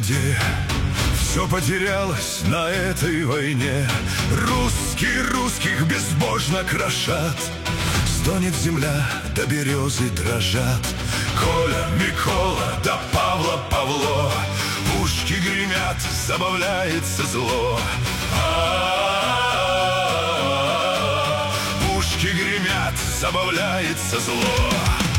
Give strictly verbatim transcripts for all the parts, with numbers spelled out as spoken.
где все потерялось на этой войне. Русские русских безбожно крошат, стонет земля, да березы дрожат. Коля, Микола, да Павла, Павло, пушки гремят, забавляется зло. А-а-а-а, пушки гремят, забавляется зло.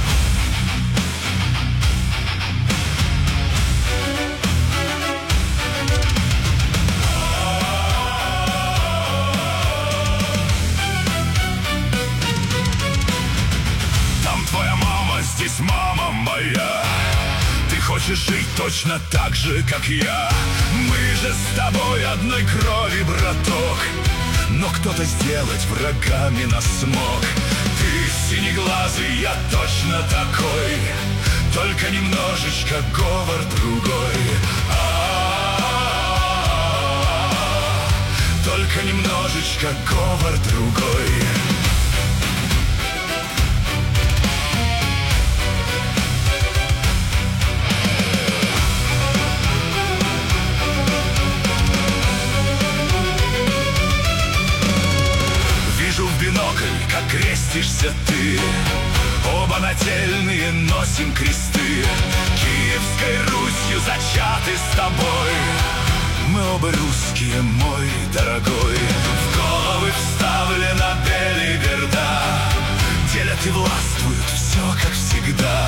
Здесь мама моя, ты хочешь жить точно так же, как я. Мы же с тобой одной крови, браток, но кто-то сделать врагами нас смог. Ты синеглазый, я точно такой, только немножечко говор другой. А-а-а-а, только немножечко говор другой. Как крестишься ты, оба нательные носим кресты, Киевской Русью зачаты с тобой. Мы оба русские, мой дорогой. В головы вставлена белиберда, делят и властвуют все, как всегда.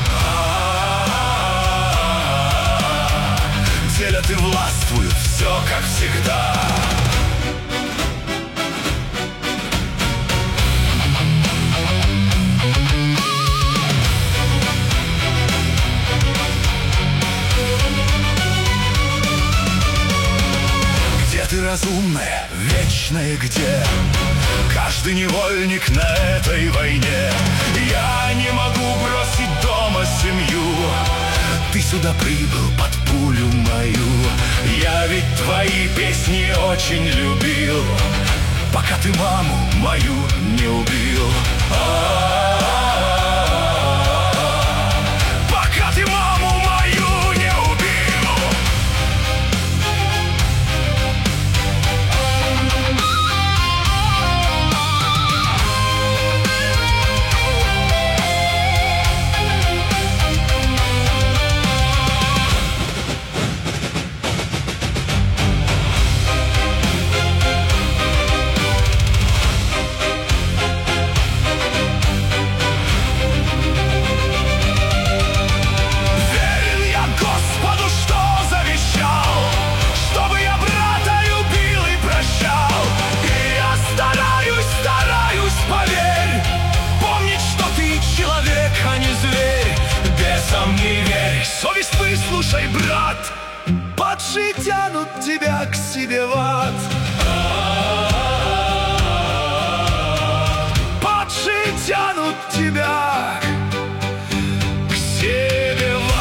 А-а-а-а, делят и властвуют все, как всегда. Ты разумная, вечная, где каждый невольник на этой войне. Я не могу бросить дома семью, ты сюда прибыл под пулю мою. Я ведь твои песни очень любил, пока ты маму мою не убил. А-а-а-а, пока ты маму мою не убил. Совесть выслушай, брат, падшие тянут тебя к себе в ад. Падшие тянут тебя к себе в ад.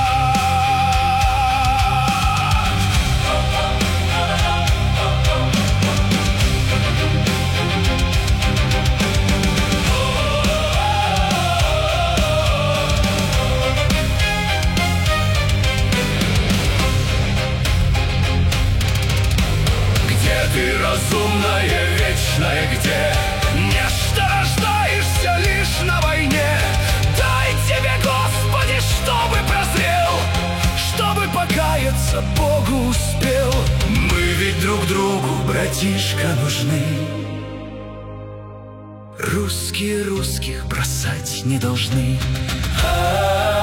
Ты разумная, вечная, где нечто рождаешься лишь на войне. Дай тебе, Господи, чтобы прозрел, чтобы покаяться Богу успел. Мы ведь друг другу, братишка, нужны. Русские русских бросать не должны. А-а-а.